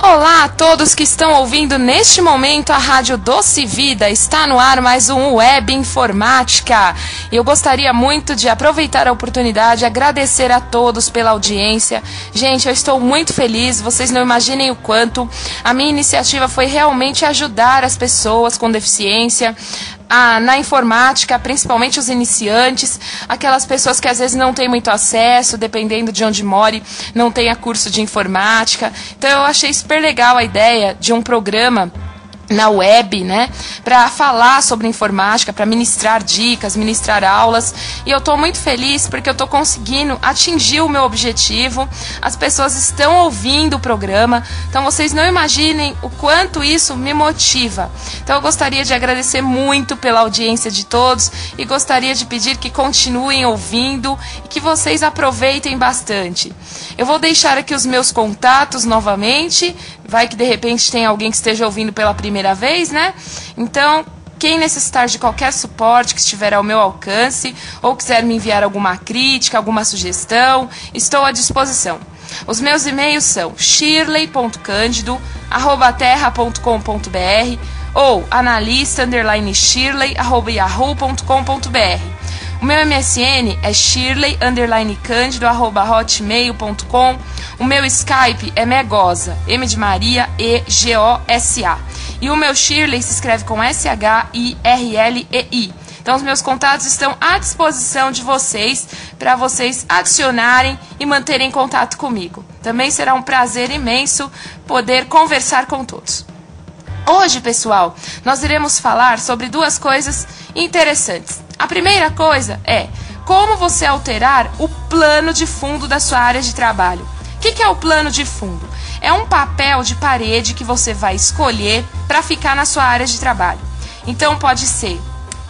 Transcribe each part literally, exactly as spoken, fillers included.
Olá a todos que estão ouvindo neste momento a Rádio Doce Vida. Está no ar mais um Web Informática. Eu gostaria muito de aproveitar a oportunidade e agradecer a todos pela audiência. Gente, eu estou muito feliz, vocês não imaginem o quanto. A minha iniciativa foi realmente ajudar as pessoas com deficiência, Ah, na informática, principalmente os iniciantes, aquelas pessoas que às vezes não têm muito acesso, dependendo de onde more, não tenha curso de informática. Então eu achei super legal a ideia de um programa na web, né, para falar sobre informática, para ministrar dicas, ministrar aulas, e eu estou muito feliz porque eu estou conseguindo atingir o meu objetivo. As pessoas estão ouvindo o programa, então vocês não imaginem o quanto isso me motiva. Então eu gostaria de agradecer muito pela audiência de todos e gostaria de pedir que continuem ouvindo e que vocês aproveitem bastante. Eu vou deixar aqui os meus contatos novamente, vai que de repente tem alguém que esteja ouvindo pela primeira vez, né? Então, quem necessitar de qualquer suporte que estiver ao meu alcance ou quiser me enviar alguma crítica, alguma sugestão, estou à disposição. Os meus e-mails são shirley ponto candido arroba terra ponto com ponto br ou analista underline shirley arroba yahoo ponto com ponto br. O meu M S N é shirley underline candido arroba hotmail ponto com. O meu Skype é Megosa, M de Maria, E G O S A. E o meu Shirley se escreve com S H I R L E I. Então os meus contatos estão à disposição de vocês, para vocês adicionarem e manterem contato comigo. Também será um prazer imenso poder conversar com todos. Hoje, pessoal, nós iremos falar sobre duas coisas interessantes. A primeira coisa é como você alterar o plano de fundo da sua área de trabalho. O que, que é o plano de fundo? É um papel de parede que você vai escolher para ficar na sua área de trabalho. Então pode ser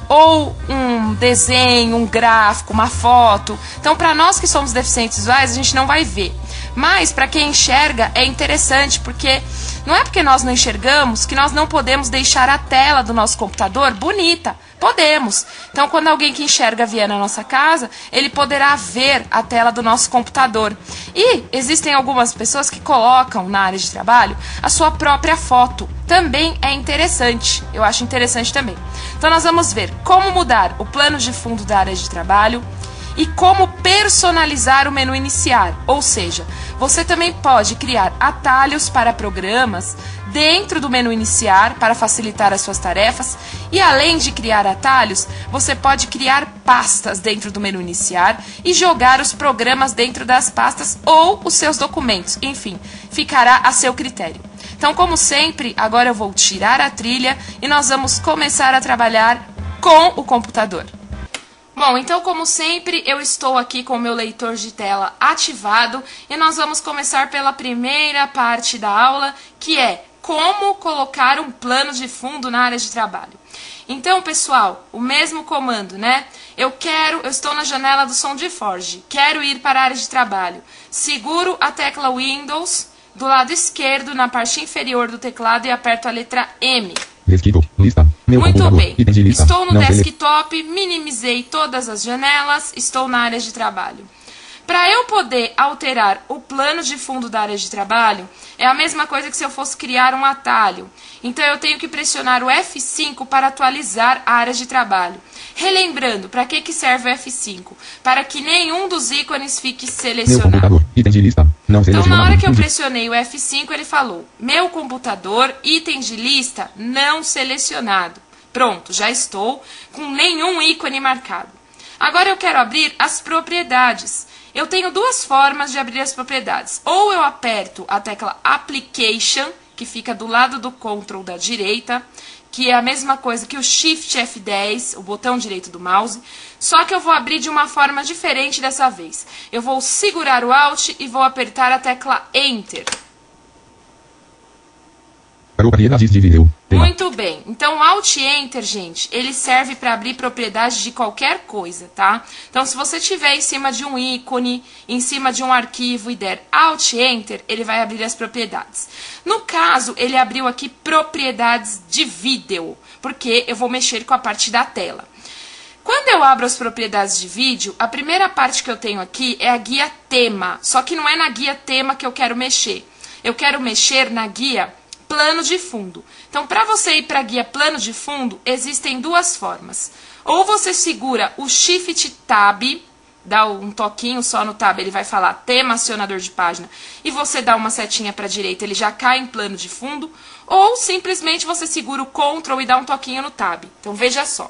ou um desenho, um gráfico, uma foto. Então, para nós que somos deficientes visuais, a gente não vai ver. Mas para quem enxerga é interessante, porque não é porque nós não enxergamos que nós não podemos deixar a tela do nosso computador bonita. Podemos. Então, quando alguém que enxerga vier na nossa casa, ele poderá ver a tela do nosso computador. E existem algumas pessoas que colocam na área de trabalho a sua própria foto. Também é interessante. Eu acho interessante também. Então, nós vamos ver como mudar o plano de fundo da área de trabalho e como personalizar o menu iniciar. Ou seja, você também pode criar atalhos para programas dentro do menu iniciar para facilitar as suas tarefas. E além de criar atalhos, você pode criar pastas dentro do menu iniciar e jogar os programas dentro das pastas ou os seus documentos. Enfim, ficará a seu critério. Então, como sempre, agora eu vou tirar a trilha e nós vamos começar a trabalhar com o computador. Bom, então como sempre, eu estou aqui com o meu leitor de tela ativado e nós vamos começar pela primeira parte da aula, que é como colocar um plano de fundo na área de trabalho. Então, pessoal, o mesmo comando, né? Eu quero, eu estou na janela do SoundForge, quero ir para a área de trabalho. Seguro a tecla Windows do lado esquerdo na parte inferior do teclado e aperto a letra M. Desktop, lista, meu Muito bem, lista, estou no não desktop, minimizei todas as janelas, estou na área de trabalho. Para eu poder alterar o plano de fundo da área de trabalho, é a mesma coisa que se eu fosse criar um atalho. Então eu tenho que pressionar o F cinco para atualizar a área de trabalho. Relembrando, para que, que serve o F cinco? Para que nenhum dos ícones fique selecionado. Item de lista, não então, na hora que eu pressionei o F cinco, ele falou: meu computador, item de lista não selecionado. Pronto, já estou com nenhum ícone marcado. Agora eu quero abrir as propriedades. Eu tenho duas formas de abrir as propriedades. Ou eu aperto a tecla Application, que fica do lado do Ctrl da direita, que é a mesma coisa que o Shift F dez, o botão direito do mouse, só que eu vou abrir de uma forma diferente dessa vez. Eu vou segurar o Alt e vou apertar a tecla Enter. Propriedades de vídeo. Muito bem. Então, o Alt Enter, gente, ele serve para abrir propriedades de qualquer coisa, tá? Então, se você tiver em cima de um ícone, em cima de um arquivo e der Alt Enter, ele vai abrir as propriedades. No caso, ele abriu aqui propriedades de vídeo, porque eu vou mexer com a parte da tela. Quando eu abro as propriedades de vídeo, a primeira parte que eu tenho aqui é a guia tema, só que não é na guia tema que eu quero mexer. eu quero mexer na guia plano de fundo. Então, para você ir para a guia plano de fundo, existem duas formas. Ou você segura o Shift Tab, dá um toquinho só no Tab, ele vai falar tema acionador de página, e você dá uma setinha para a direita, ele já cai em plano de fundo. Ou simplesmente você segura o Ctrl e dá um toquinho no Tab. Então, veja só.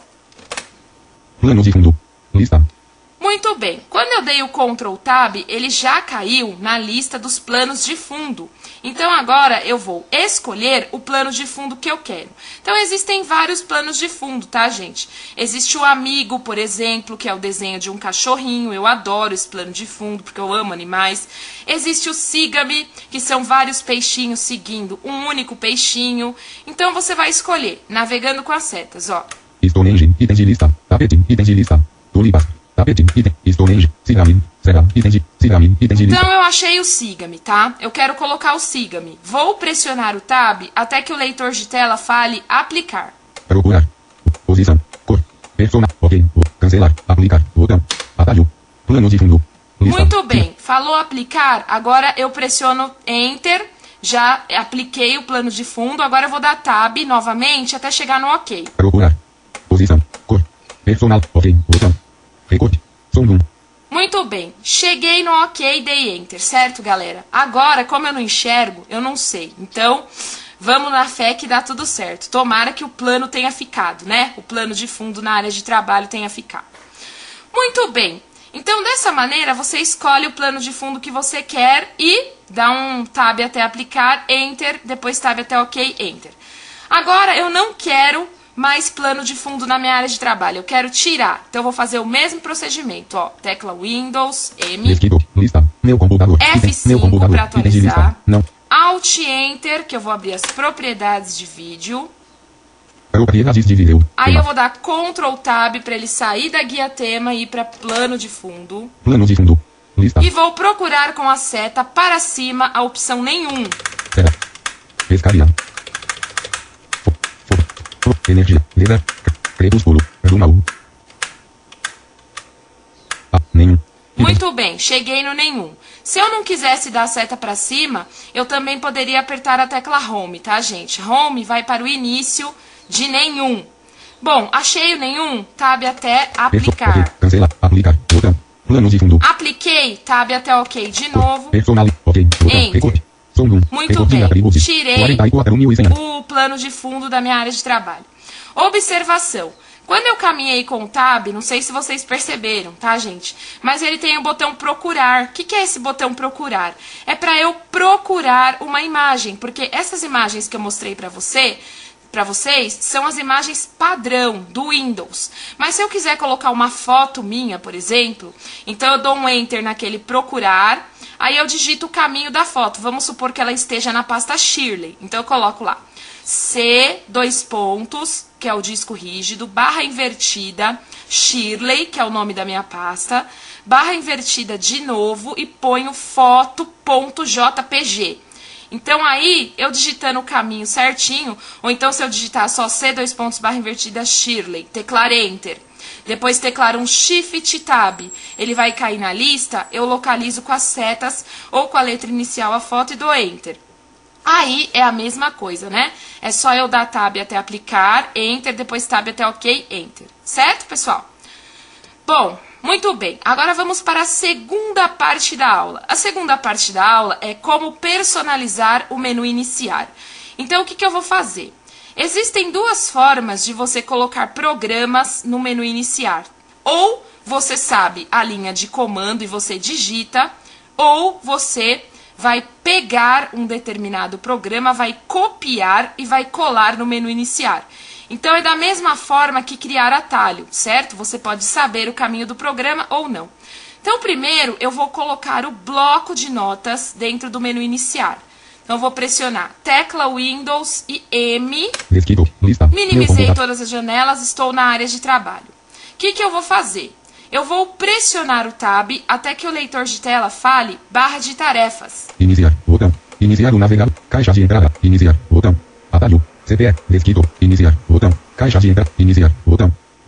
Plano de fundo. Lista. Muito bem. Quando eu dei o Ctrl Tab, ele já caiu na lista dos planos de fundo. Então, agora eu vou escolher o plano de fundo que eu quero. Então, existem vários planos de fundo, tá, gente? Existe o Amigo, por exemplo, que é o desenho de um cachorrinho. Eu adoro esse plano de fundo, porque eu amo animais. Existe o Siga-me, que são vários peixinhos seguindo um único peixinho. Então, você vai escolher, navegando com as setas, ó. Stonehenge, item de lista. Tapete, item de lista. Tulipas. Tapete, item, Stonehenge, Siga-me, Será, item de, Siga-me, item de lista. Então eu achei o Siga-me, tá? Eu quero colocar o Siga-me. Vou pressionar o Tab até que o leitor de tela fale aplicar. Procurar. Posição, cor, persona, ok, cancelar, aplicar, botão, atalho, plano de fundo. Lista. Muito bem, falou aplicar, agora eu pressiono Enter, já apliquei o plano de fundo, agora eu vou dar Tab novamente até chegar no ok. Procurar. Posição, cor, personal, ok, botão. Recorte. Som um. Muito bem. Cheguei no ok e dei Enter, certo, galera? Agora, como eu não enxergo, eu não sei. Então, vamos na fé que dá tudo certo. Tomara que o plano tenha ficado, né? O plano de fundo na área de trabalho tenha ficado. Muito bem. Então, dessa maneira, você escolhe o plano de fundo que você quer e dá um Tab até aplicar, Enter, depois Tab até ok, Enter. Agora, eu não quero mais plano de fundo na minha área de trabalho. Eu quero tirar. Então, eu vou fazer o mesmo procedimento. Ó, tecla Windows, M. Desktop, lista, meu computador. F cinco para atualizar. Não. Alt, Enter, que eu vou abrir as propriedades de vídeo. Propriedades de vídeo. Aí eu vou dar Ctrl Tab para ele sair da guia tema e ir para plano de fundo. Plano de fundo. Lista. E vou procurar com a seta para cima a opção nenhum. Será. Pescaria. Energia, letra, crepúsculo, rumal. Ah, nenhum. Muito bem, cheguei no nenhum. Se eu não quisesse dar a seta para cima, eu também poderia apertar a tecla Home, tá, gente? Home vai para o início de nenhum. Bom, achei o nenhum, Tab até aplicar. Cancelar, aplicar, botão, plano de fundo. Apliquei, Tab até ok de novo. Personal, ok, botão, recorte. Muito bem, tirei o plano de fundo da minha área de trabalho. Observação. Quando eu caminhei com o Tab, não sei se vocês perceberam, tá, gente? Mas ele tem o botão procurar. O que, que é esse botão procurar? É para eu procurar uma imagem, porque essas imagens que eu mostrei para você, para vocês, são as imagens padrão do Windows. Mas se eu quiser colocar uma foto minha, por exemplo, então eu dou um Enter naquele procurar, aí eu digito o caminho da foto. Vamos supor que ela esteja na pasta Shirley. Então eu coloco lá C, dois pontos, que é o disco rígido, barra invertida, Shirley, que é o nome da minha pasta, barra invertida de novo e ponho foto.jpg. Então aí, eu digitando o caminho certinho, ou então se eu digitar só C, dois pontos, barra invertida, Shirley, teclar Enter, depois teclar um Shift Tab, ele vai cair na lista, eu localizo com as setas ou com a letra inicial a foto e dou Enter. Aí é a mesma coisa, né? É só eu dar Tab até aplicar, Enter, depois Tab até OK, Enter. Certo, pessoal? Bom, muito bem. Agora vamos para a segunda parte da aula. A segunda parte da aula é como personalizar o menu iniciar. Então, o que, que eu vou fazer? Existem duas formas de você colocar programas no menu iniciar. Ou você sabe a linha de comando e você digita, ou você vai pegar um determinado programa, vai copiar e vai colar no menu iniciar. Então, é da mesma forma que criar atalho, certo? Você pode saber o caminho do programa ou não. Então, primeiro, eu vou colocar o bloco de notas dentro do menu iniciar. Então, eu vou pressionar tecla Windows e M. Minimizei todas as janelas, estou na área de trabalho. O que, que eu vou fazer? Eu vou pressionar o Tab até que o leitor de tela fale barra de tarefas. Iniciar, botão. Iniciar o navegador. Caixa de entrada. Iniciar, botão. Atalho. C P E. Desktop. Iniciar, botão. Caixa de entrada. Iniciar, botão.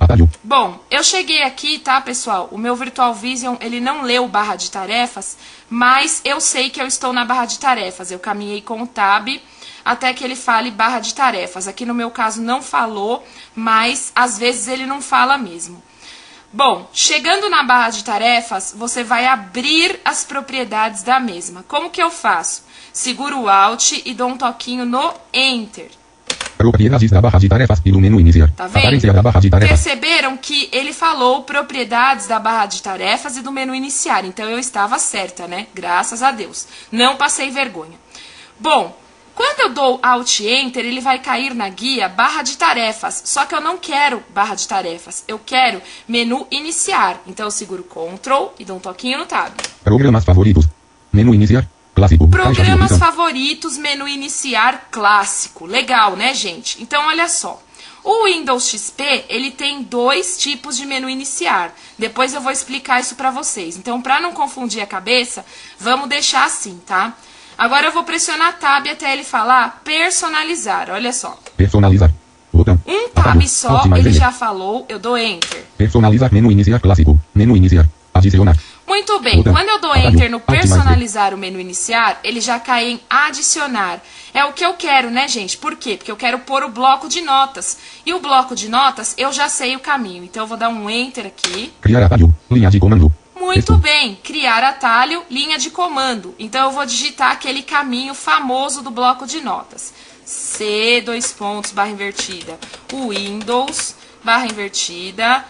Atalho. Bom, eu cheguei aqui, tá, pessoal? O meu Virtual Vision, ele não leu barra de tarefas, mas eu sei que eu estou na barra de tarefas. Eu caminhei com o Tab até que ele fale barra de tarefas. Aqui no meu caso não falou, mas às vezes ele não fala mesmo. Bom, chegando na barra de tarefas, você vai abrir as propriedades da mesma. Como que eu faço? Seguro o Alt e dou um toquinho no Enter. Propriedades da barra de tarefas pelo menu iniciar. Tá vendo? Aparência da barra de tarefas. Perceberam que ele falou propriedades da barra de tarefas e do menu iniciar. Então eu estava certa, né? Graças a Deus. Não passei vergonha. Bom, quando eu dou Alt Enter, ele vai cair na guia barra de tarefas. Só que eu não quero barra de tarefas. Eu quero menu iniciar. Então eu seguro Ctrl e dou um toquinho no Tab. Programas favoritos. Menu iniciar. Clássico. Programas favoritos, menu iniciar clássico. Legal, né, gente? Então, olha só. O Windows X P, ele tem dois tipos de menu iniciar. Depois eu vou explicar isso pra vocês. Então, pra não confundir a cabeça, vamos deixar assim, tá? Agora eu vou pressionar Tab até ele falar personalizar. Olha só. Personalizar. Botão. Um Tab Atalho. só, Alt mais ele L. já falou. Eu dou Enter. Personalizar menu iniciar clássico. Menu iniciar. Adicionar. Muito bem, Botão. quando eu dou Atalho. Enter no Alt mais personalizar o menu iniciar, ele já cai em adicionar. É o que eu quero, né, gente? Por quê? Porque eu quero pôr o bloco de notas. E o bloco de notas, eu já sei o caminho. Então eu vou dar um Enter aqui. Criar atalho. Linha de comando. Muito Texto. bem, criar atalho, linha de comando. Então eu vou digitar aquele caminho famoso do bloco de notas. C, dois pontos, barra invertida, Windows, barra invertida,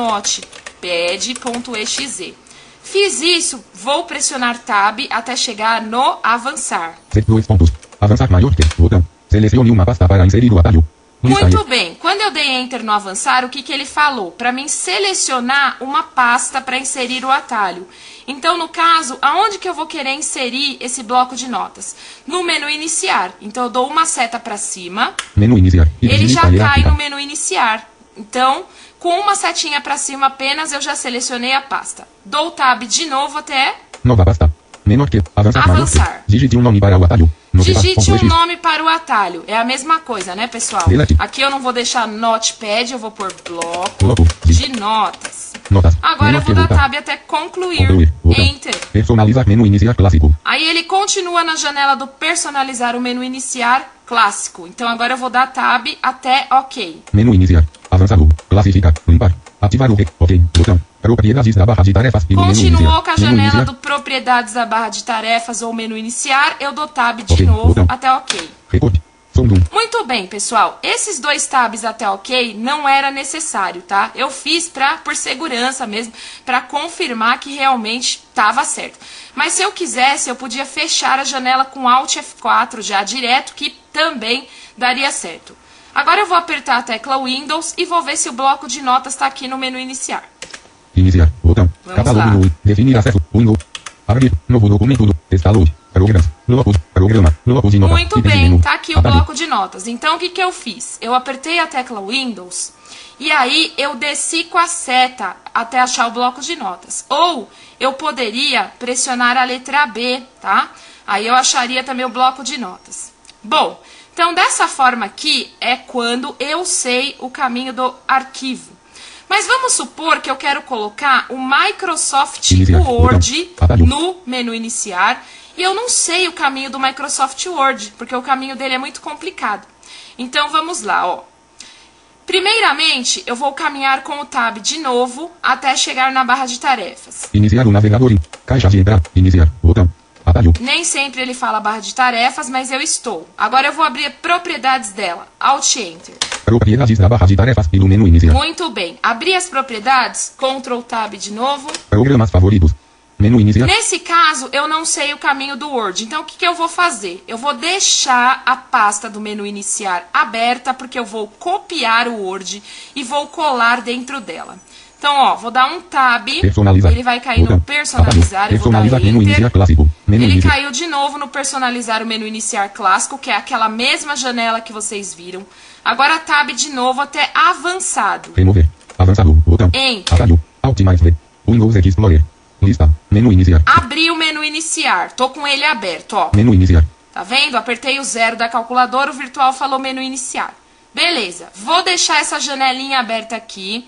notepad.exe. Fiz isso, vou pressionar Tab até chegar no avançar. Dois pontos. Avançar maior que. Botão. Selecione uma pasta para inserir o atalho. Lista Muito E. bem, quando eu dei Enter no avançar, o que, que ele falou? Para mim selecionar uma pasta para inserir o atalho. Então, no caso, aonde que eu vou querer inserir esse bloco de notas? No menu iniciar. Então, eu dou uma seta para cima. Menu iniciar. Ele já Lista cai hierárquica. no menu iniciar. Então, com uma setinha para cima apenas, eu já selecionei a pasta. Dou Tab de novo até Nova pasta. Menor que. Avançar. Avançar. Maior que. Digite um nome para o atalho. digite um Notepad.exe. nome para o atalho. É a mesma coisa, né, pessoal? Delete. Aqui eu não vou deixar Notepad, eu vou pôr bloco Bloco de- de notas. Notas. Agora eu Menor vou que dar voltar. Tab até concluir. Concluir. Botão. Enter. Personalizar menu iniciar clássico. Aí ele continua na janela do personalizar o menu iniciar clássico. Então agora eu vou dar Tab até OK. Menu iniciar. Avançado. Classificar. Limpar. Ativar o R. OK. Botão. Propriedades da barra de tarefas pelo menu Continuou iniciar. com a Menu janela iniciar. do propriedades da barra de tarefas ou menu iniciar. Eu dou Tab de Ok, novo botão. até OK. Record. Som um. Muito bem, pessoal. Esses dois tabs até OK não era necessário, tá? Eu fiz pra, por segurança mesmo, para confirmar que realmente estava certo. Mas se eu quisesse, eu podia fechar a janela com Alt F quatro já direto, que também daria certo. Agora eu vou apertar a tecla Windows e vou ver se o bloco de notas está aqui no menu iniciar. Iniciar. Botão. Vamos Catálogo lá. no. Definir acesso. Windows. Abrir. Novo documento. do- Textaload. Programas. Blocos. Programa. Blocos de notas. Muito Itens de bem, menu. tá aqui o Atalho. bloco de notas. Então, o que, que eu fiz? Eu apertei a tecla Windows e aí eu desci com a seta até achar o bloco de notas. Ou eu poderia pressionar a letra B, tá? Aí eu acharia também o bloco de notas. Bom, então dessa forma aqui é quando eu sei o caminho do arquivo. Mas vamos supor que eu quero colocar o Microsoft Iniciar. Word Botão. Atalho. no menu iniciar e eu não sei o caminho do Microsoft Word, porque o caminho dele é muito complicado. Então vamos lá, ó. Primeiramente, eu vou caminhar com o Tab de novo até chegar na barra de tarefas. Iniciar o navegador em. Caixa de entrada. Iniciar. Botão. Atalho. Nem sempre ele fala barra de tarefas, mas eu estou. Agora eu vou abrir propriedades dela. Alt Enter. Propriedades da barra de tarefas pelo menu iniciar. Muito bem. Abri as propriedades, Ctrl Tab de novo. Programas favoritos. Menu iniciar. Nesse caso, eu não sei o caminho do Word. Então, o que, que eu vou fazer? Eu vou deixar a pasta do menu iniciar aberta, porque eu vou copiar o Word e vou colar dentro dela. Então, ó, vou dar um Tab. Personalizar. Ele vai cair Botão. no personalizar. Atalho. Eu vou dar Personalizar menu iniciar Enter. clássico. Menu Ele iniciar. caiu de novo no personalizar o menu iniciar clássico, que é aquela mesma janela que vocês viram. Agora Tab de novo até avançado. Remover. Avançado. Botão. Enter. Atalho. Alt mais V. Windows Explorer. Lista. Menu iniciar. Abri o menu iniciar. Tô com ele aberto, ó. Menu iniciar. Tá vendo? Apertei o zero da calculadora, o virtual falou menu iniciar. Beleza. Vou deixar essa janelinha aberta aqui.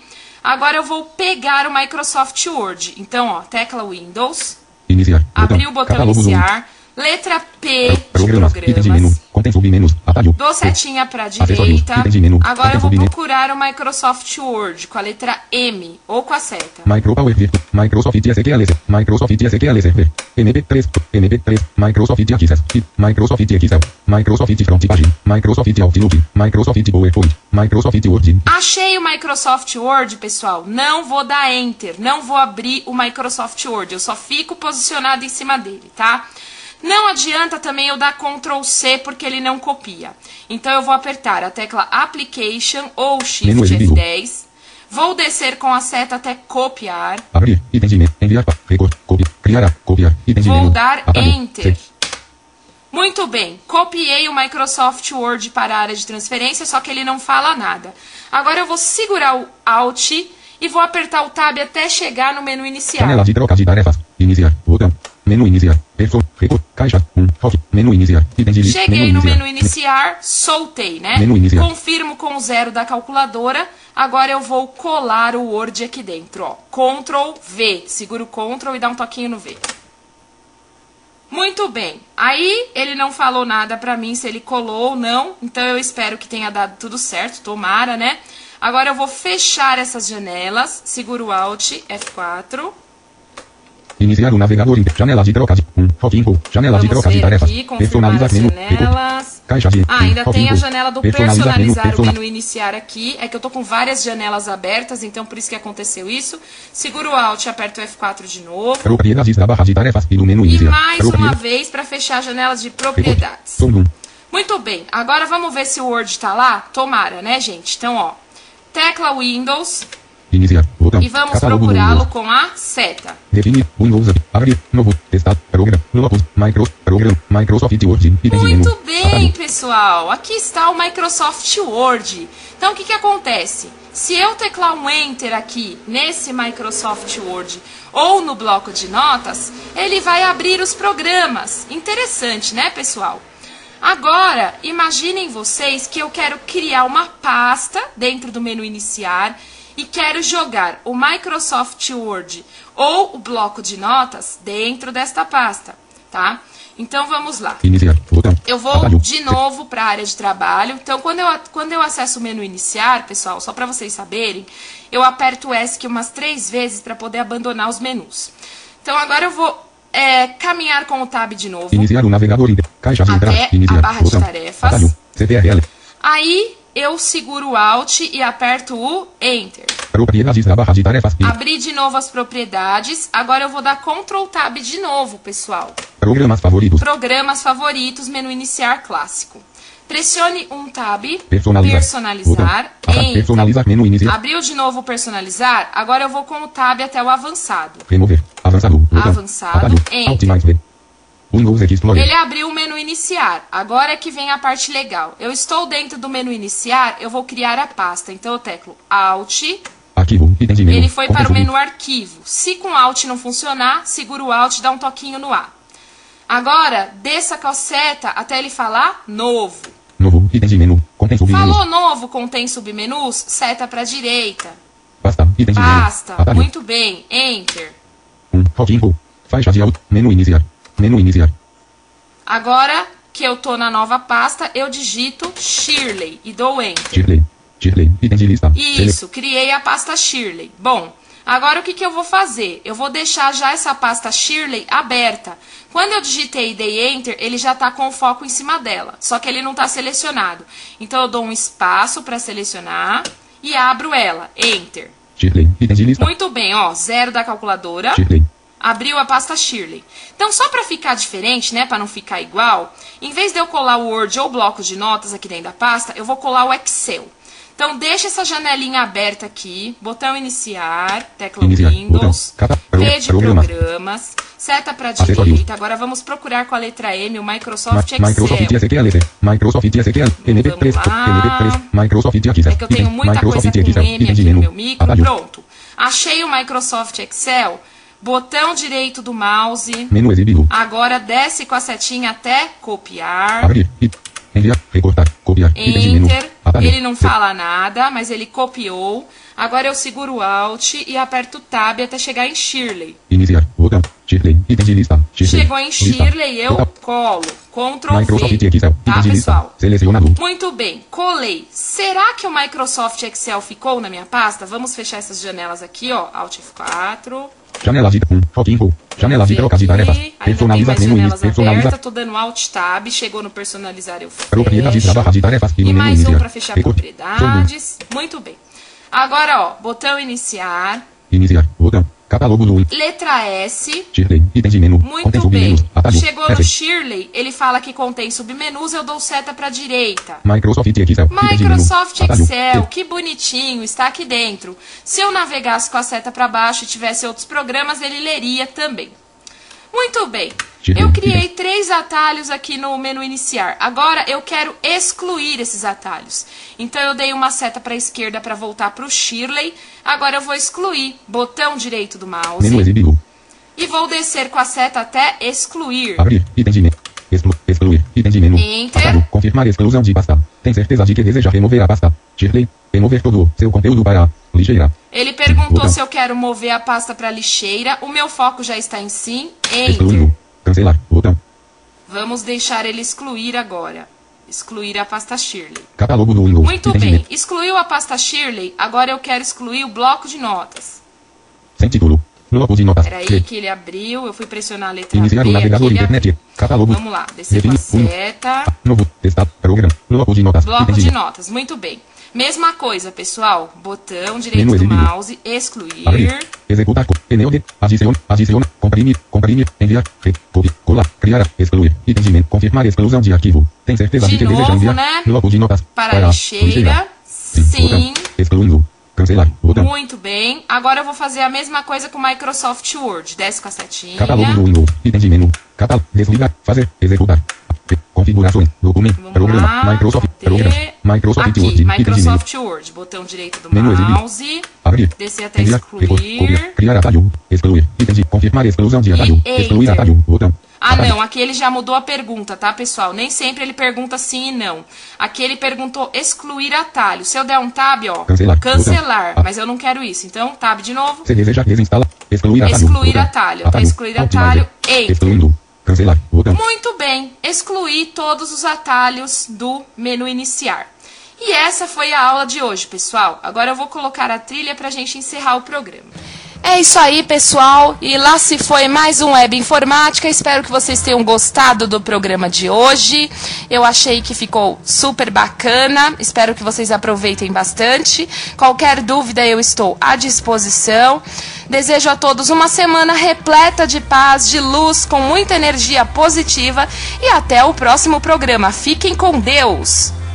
Agora eu vou pegar o Microsoft Word. Então, ó, tecla Windows. Iniciar. Abrir o botão iniciar. Letra P de Programas. Item de menu. programas. Contém submenus. Atalho. Dou setinha para a Acessórios. direita. Item de menu. Agora eu vou Contém submenu. procurar o Microsoft Word com a letra M ou com a seta. Micro Power Virtu. Microsoft S Q L S. Microsoft S Q L Server. M P três. M P três. Microsoft Access. Microsoft Excel. Microsoft Front Page. Microsoft Outlook. Microsoft PowerPoint. Microsoft Word. Achei o Microsoft Word, pessoal. Não vou dar Enter. Não vou abrir o Microsoft Word. Eu só fico posicionado em cima dele, tá? Não adianta também eu dar control C porque ele não copia. Então eu vou apertar a tecla Application ou Shift F dez. Vou descer com a seta até copiar. Abrir. Item de menu. Enviar. Record. Copiar. Criar. Copiar. Item de menu. Vou dar Atalho. Enter. C. Muito bem. Copiei o Microsoft Word para a área de transferência, só que ele não fala nada. Agora eu vou segurar o Alt e vou apertar o Tab até chegar no menu inicial. Janela de troca de tarefas. Iniciar. Botão. Menu iniciar. Person. Record. Caixa. um. Foco. Menu iniciar. Item de lista. Cheguei Menu no iniciar. menu iniciar, soltei, né? Menu iniciar. Confirmo com o zero da calculadora. Agora eu vou colar o Word aqui dentro, ó. Ctrl V. Segura o Ctrl e dá um toquinho no V. Muito bem. Aí ele não falou nada pra mim se ele colou ou não. Então eu espero que tenha dado tudo certo. Tomara, né? Agora eu vou fechar essas janelas. Seguro o Alt F quatro. Iniciar o navegador. Janela de troca de um. Foco. Janela de Vamos troca de ver tarefas. aqui, confirmar Personalizar as menu. janelas. Caixa de Ah, ainda um. tem a Foco. janela do Personalizar personalizar menu. o Persona- menu iniciar aqui. É que eu tô com várias janelas abertas, então por isso que aconteceu isso. Seguro o Alt e aperto o F quatro de novo. Propriedades da barra de tarefas e do menu E iniciar. mais uma Propriedades. vez para fechar a janela de propriedades. Som um. Muito bem, agora vamos ver se o Word tá lá? Tomara, né, gente? Então, ó, tecla Windows Iniciar. Botão. e vamos Catálogo do procurá-lo Windows. com a seta. Definir. Windows. Abrir. Novo. Testar. Programa. Locus. Micro. Programa. Microsoft Word. Item de menu. Muito bem, Atalho. pessoal. Aqui está o Microsoft Word. Então, o que que acontece? Se eu teclar um Enter aqui nesse Microsoft Word ou no bloco de notas, ele vai abrir os programas. Interessante, né, pessoal? Agora, imaginem vocês que eu quero criar uma pasta dentro do menu iniciar e quero jogar o Microsoft Word ou o bloco de notas dentro desta pasta, tá? Então, vamos lá. Iniciar. Botão. Eu vou Atalho. de novo para a área de trabalho. Então, quando eu, quando eu acesso o menu iniciar, pessoal, só para vocês saberem, eu aperto o ESC umas três vezes para poder abandonar os menus. Então, agora eu vou é, caminhar com o Tab de novo. Iniciar o navegador. Caixa de entrada. Até Iniciar. a barra de Botão. tarefas. Atalho. C T R L. Aí, eu seguro o Alt e aperto o Enter. Propriedades da barra de tarefas. Abri de novo as propriedades. Agora eu vou dar Ctrl Tab de novo, pessoal. Programas favoritos. Programas favoritos, menu iniciar clássico. Pressione um Tab, Personalizar. personalizar, Botão. Enter. Personalizar. Menu iniciar. Abriu de novo o personalizar, agora eu vou com o Tab até o avançado. Remover. Avançado. Botão. Avançado. Atalho. Enter. Alt mais V. Windows Explorer. Ele abriu o menu iniciar, agora é que vem a parte legal. Eu estou dentro do menu iniciar, eu vou criar a pasta. Então eu teclo Alt, Arquivo. Item de menu. ele foi para o Conteúdo. menu arquivo. Se com Alt não funcionar, segura o Alt e dá um toquinho no A. Agora, desça com a seta até ele falar novo. Novo. Item de menu. Contém submenus. Falou novo, contém submenus, seta para a direita. Pasta. Item de Pasta, menu. Atalho. muito bem, Enter. um. Foco. Faixa de alto. Menu iniciar. Menu iniciar. Agora que eu tô na nova pasta, eu digito Shirley e dou Enter. Shirley. Shirley. Item de lista. Isso, criei a pasta Shirley. Bom, agora o que, que eu vou fazer? Eu vou deixar já essa pasta Shirley aberta. Quando eu digitei e dei Enter, ele já está com o foco em cima dela. Só que ele não está selecionado. Então eu dou um espaço para selecionar e abro ela. Enter. Shirley. Item de lista. Muito bem, ó, zero da calculadora. Shirley. Abriu a pasta Shirley. Então, só para ficar diferente, né, para não ficar igual, em vez de eu colar o Word ou bloco de notas aqui dentro da pasta, eu vou colar o Excel. Então, deixa essa janelinha aberta aqui, botão iniciar, tecla Iniciar. Windows, Botão. Cata. P de Programa. programas, seta para Acessórios. direita. Agora vamos procurar com a letra M o Microsoft Ma- Microsoft Excel. S Q L. Microsoft S Q L. M P três. Vamos lá. M P três. Microsoft Access. É que eu tenho Item. muita Microsoft coisa com Excel. M Item aqui de no menu. meu micro. Atalho. Pronto. Achei o Microsoft Excel. Botão direito do mouse. Menu exibido. Agora desce com a setinha até copiar. Abrir. It. Enviar. Recortar. Copiar. Item de menu. Enter. Atalho. Ele não fala nada, mas ele copiou. Agora eu seguro o Alt e aperto o Tab até chegar em Shirley. Iniciar. Botão. Shirley. Item de lista. Shirley. Chegou em Shirley, Lista. eu Botão. colo. Ctrl Microsoft V. Excel. Tá, Item de lista. pessoal? Selecionado. Muito bem, colei. Será que o Microsoft Excel ficou na minha pasta? Vamos fechar essas janelas aqui, ó. Alt F quatro. Janela de um. Foquinho. Janela de troca de tarefas. Ainda tem Personaliza mais menu. janelas Personaliza. abertas. Tô dando Alt Tab. Chegou no personalizar, eu Propriedades da fecho. barra de tarefas. E no menu mais um iniciar. para fechar Recorte. propriedades. Muito bem. Agora, ó, botão iniciar. Iniciar. Botão. Catálogo do um. Letra S. Shirley. Item de menu. Contém Muito submenus. bem. Atalho. Chegou no F. Shirley, ele fala que contém submenus, eu dou seta para direita. Microsoft Excel. Item de menu. Microsoft Atalho. Excel, T. que bonitinho, está aqui dentro. Se eu navegasse com a seta para baixo e tivesse outros programas, ele leria também. Muito bem. Eu criei três atalhos aqui no menu iniciar. Agora eu quero excluir esses atalhos. Então eu dei uma seta para a esquerda para voltar para o Shirley. Agora eu vou excluir. Botão direito do mouse. Menu exibido. E vou descer com a seta até excluir. Abrir. Item de menu. Exclu excluir. Item de menu. Enter. Atalho. Confirmar exclusão de pasta. Tem certeza de que deseja remover a pasta. Shirley. Remover todo o seu conteúdo para lixeira. Ele perguntou Botão. se eu quero mover a pasta para lixeira. O meu foco já está em sim. Enter. Excluindo. Cancelar. Botão. Vamos deixar ele excluir agora. Excluir a pasta Shirley. Catálogo do Windows. Muito Item de bem. menu. Excluiu a pasta Shirley. Agora eu quero excluir o bloco de notas. Sem título. Bloco de notas. Peraí C. que ele abriu. Eu fui pressionar a letra Iniciar B. o navegador aqui, ele internet. Catálogo. Vamos lá. Descer com a Definir. Um. seta. Novo. Testar. Programa. Bloco de notas. Bloco Item de de notas. Muito bem. Mesma coisa, pessoal. Botão direito Menu do exibido. mouse. Excluir. Abrir. Executar. co- Pneu de. Adiciona. Adiciona. Comprimir. Comprimir. Enviar. Re. Copy. Colar. Criar. Excluir. Item de menu. Confirmar exclusão de arquivo. Tem certeza de, De que deseja novo, enviar. né? Bloco de notas. Para a lixeira. Sim. Botão. Excluindo. Cancelar. Botão. Muito bem. Agora eu vou fazer a mesma coisa com o Microsoft Word. Desce com a setinha. Catálogo do Windows. Item de menu. Catálogo. Desligar. Fazer. Executar. P- Configurações. Documento. Vamos Programa. lá. Microsoft. Cadê? Programa. Microsoft Aqui, Word. Item de menu. Microsoft Word. Botão direito do Menu exibido. mouse. Abrir. Descer até Enviar. Recorte. excluir. Copiar. Criar atalho. Excluir. Item de confirmar exclusão de E atalho. enter. Excluir atalho. Botão. Ah, Atalho. não. Aqui ele já mudou a pergunta, tá, pessoal? Nem sempre ele pergunta sim e não. Aqui ele perguntou excluir atalho. Se eu der um tab, ó. Cancelar. Cancelar. Botão. Mas eu não quero isso. Então, tab de novo. Se deseja desinstala. Excluir atalho. Excluir Botão. atalho. Até excluir atalho. Enter. Excluindo. Cancelar. Botão. Muito bem. Excluir todos os atalhos do menu iniciar. E essa foi a aula de hoje, pessoal. Agora eu vou colocar a trilha pra gente encerrar o programa. É isso aí, pessoal. E lá se foi mais um Web Informática. Espero que vocês tenham gostado do programa de hoje. Eu achei que ficou super bacana. Espero que vocês aproveitem bastante. Qualquer dúvida, eu estou à disposição. Desejo a todos uma semana repleta de paz, de luz, com muita energia positiva. E até o próximo programa. Fiquem com Deus!